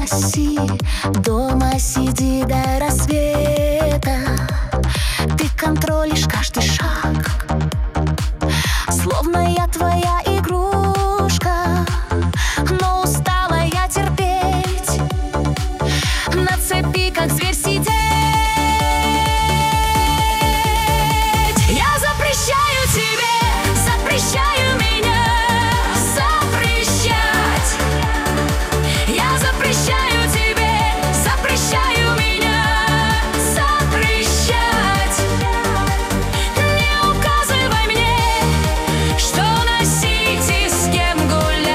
носи, дома сиди до рассвета. Ты контролишь каждый шаг, словно я твоя игрушка. Но устала я терпеть, на цепи, как зверь, сидеть. Я запрещаю тебе, запрещаю меня запрещать. Я запрещаю тебе, запрещаю меня запрещать. Не указывай мне, что носить и с кем гулять.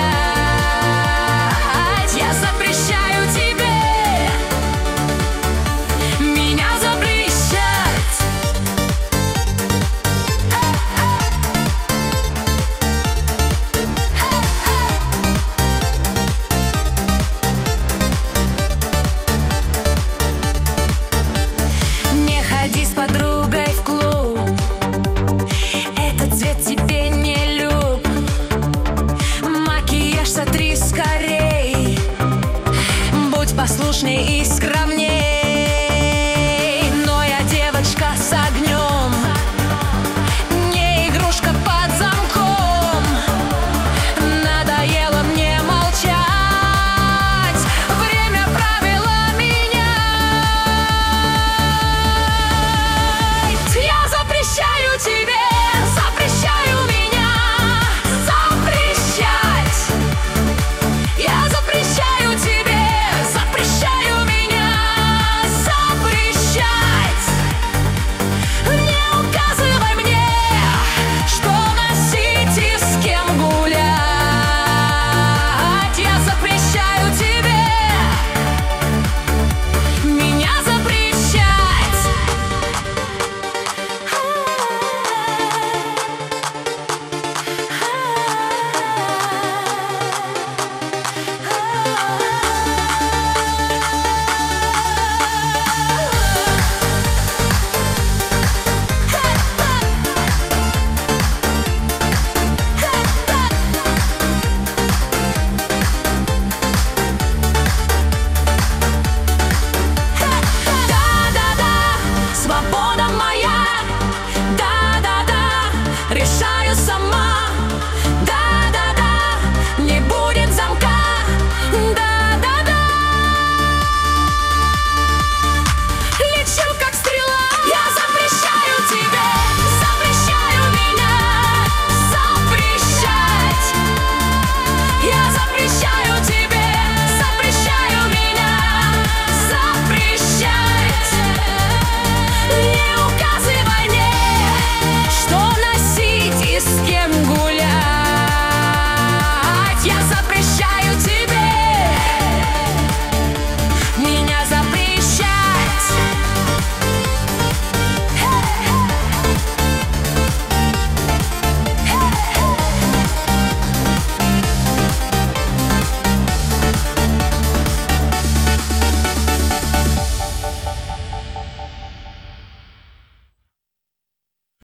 Я запрещаю тебе меня запрещать. Не ходи с подругой в клуб, этот цвет тебе не люб. Макияж сотри скорей, будь послушней и скромней.